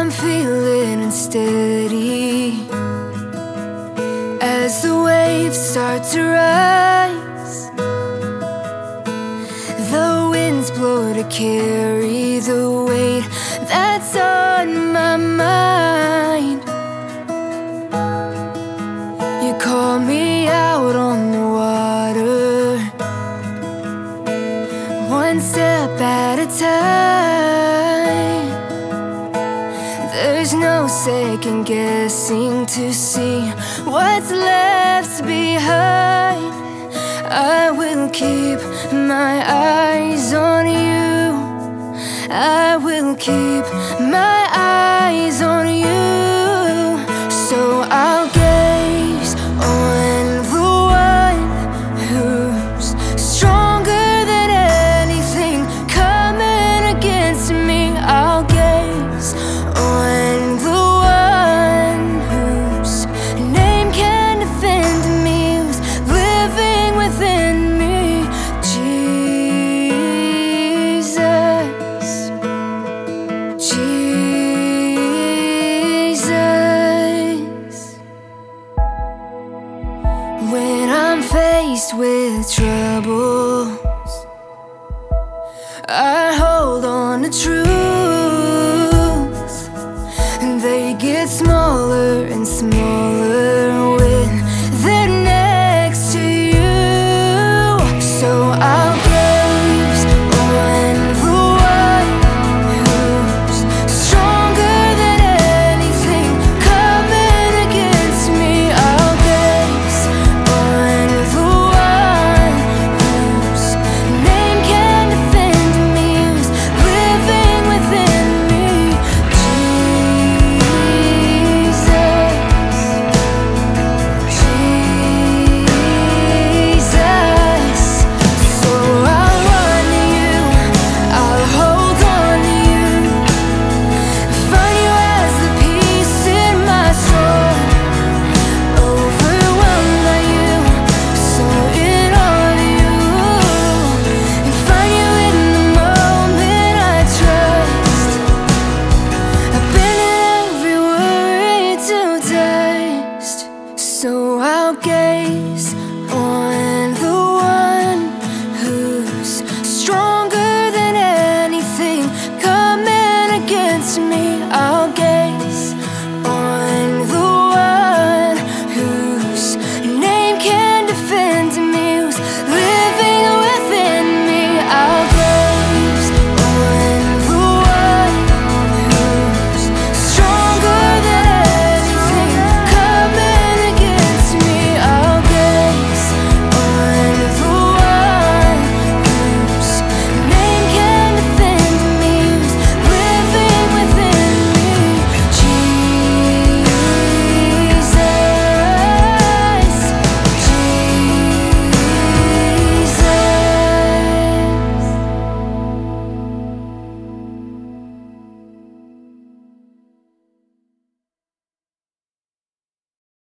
I'm feeling unsteady as the waves start to rise. The winds blow to carry the weight that's on my mind. You call me out on the water, one step at a time. There's no second guessing to see what's left behind. I will keep my eyes on you. I will keep my eyes on you. So I'll gaze on the one who's stronger than anything coming against me. I'll gaze on the one whose name can defend me, who's living within me. Jesus, Jesus. When I'm faced with troubles, I hold on to truth.